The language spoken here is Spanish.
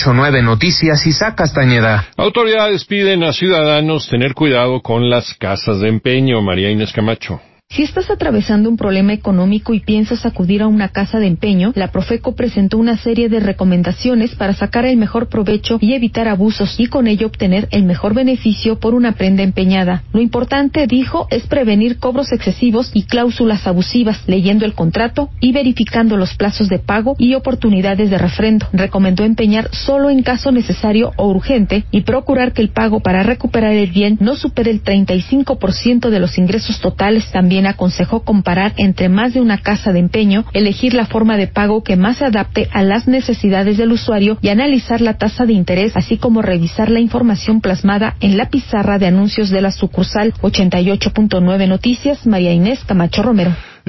88.9 Noticias, Isaac Castañeda. Autoridades piden a ciudadanos tener cuidado con las casas de empeño. María Inés Camacho. Si estás atravesando un problema económico y piensas acudir a una casa de empeño, la Profeco presentó una serie de recomendaciones para sacar el mejor provecho y evitar abusos y con ello obtener el mejor beneficio por una prenda empeñada. Lo importante, dijo, es prevenir cobros excesivos y cláusulas abusivas, leyendo el contrato y verificando los plazos de pago y oportunidades de refrendo. Recomendó empeñar solo en caso necesario o urgente y procurar que el pago para recuperar el bien no supere el 35% de los ingresos totales. También aconsejó comparar entre más de una casa de empeño, elegir la forma de pago que más se adapte a las necesidades del usuario y analizar la tasa de interés, así como revisar la información plasmada en la pizarra de anuncios de la sucursal. 88.9 Noticias, María Inés Camacho Romero.